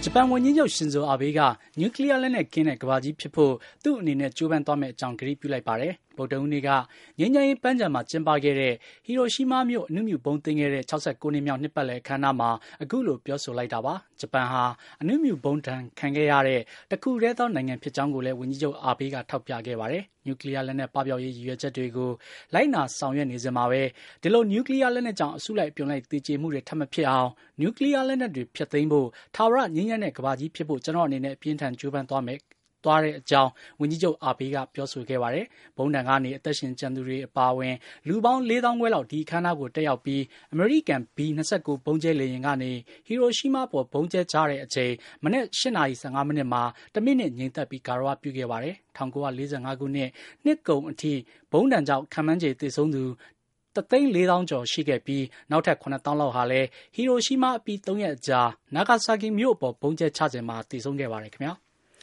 ဂျပန်ဝန်ကြီးချုပ်ရှင်ဇိုအာဘေးကနျူကလ িয়ার လက်နက်ကင်းတဲ့ကမ္ဘာကြီးဖြစ်ဖို့သူ့အနေနဲ့ကြိုးပမ်းသွားမယ့်အကြောင်းကတိပြုလိုက်ပါတယ်။ဗုဒ္ဓဟူးနေ့ကငြိမ်းချမ်းရေးပန်းခြံမှာကျင်းပခဲ့တဲ့ဟီရိုရှီးမားမြို့အနုမြူဗုံးသိမ်းခဲ့တဲ့69နှစ်မြောက်နှစ်ပတ်လည်အခမ်းအနားမှာအခုလိုပြောဆိုလိုက်တာပါ။ဂျပန်ဟာအနုမြူဗုံးဒဏ်ခံခဲ့ရတဲ့တခုတည်းသောနိုင်ငံဖြစ်ကြောင်းကိုလည်းဝန်ကြီးချုပ်အာဘေးကထောက်ပြခဲ့ပါတယ်။နျူကလ িয়ার လက်နက်ပပျောက်ရေးရည်ရွယ်ချက်တွေကိုလိုက်နာဆောင်ရွက်နေစဉ်မှာပဲဒီလိုနျူကလ িয়ার လက်နက်ကြောင့်အစုလိုက်အပြုံလိုက်သေကျေမှုတွေထပ်မဖြစ်အောင်နျူကလ িয়ার လက်နက်တွေဖျက်သိမ်းဖို့ထာဝရငြိမ်းချမ်းတဲ့ကမ္ဘာကြီးဖြစ်ဖို့ကျွန်တော်အနေနဲ့အပြင်းထန်ကြိုးပမ်းသွားတဲ့အကြောင်းဝန်ကြီးချုပ်အာဘေးကပြောဆိုခဲ့ပါတယ်။ဘုံတန်ကနေအသက်ရှင်ကျန်သူတွေအပါအဝင်လူပေါင်း4,000 ခွဲလောက်ဒီအခမ်းအနားကိုတက်ရောက်ပြီးအမေရိကန် B-29 ဘုံကျဲလေယာဉ်ကနေဟီရိုရှီးမားပေါ်ဘုံကျဲချတဲ့အချိန်မနေ့8:15 မိနစ်မှာ1မိနစ်ငြိမ်သက်ပြီးဂါရဝပြုခဲ့ပါတယ်။1945 ခုနှစ်ကုန်အထိဘုံတန်ကြောင့်ခံမှန်းခြေသေဆုံးသူ1,400,000 ကျော်ရှိခဲ့ပြီးနောက်ထပ် 9,000 လောက်ဟာလည်းဟီရိုရှီးမားအပြီး3 ရက်အကြာနာဂါဆာကီမြို့အပေါ်ဘုံကျဲချစဉ်မှာသေဆုံးခဲ့ပါတယ်ခင်ဗျာ။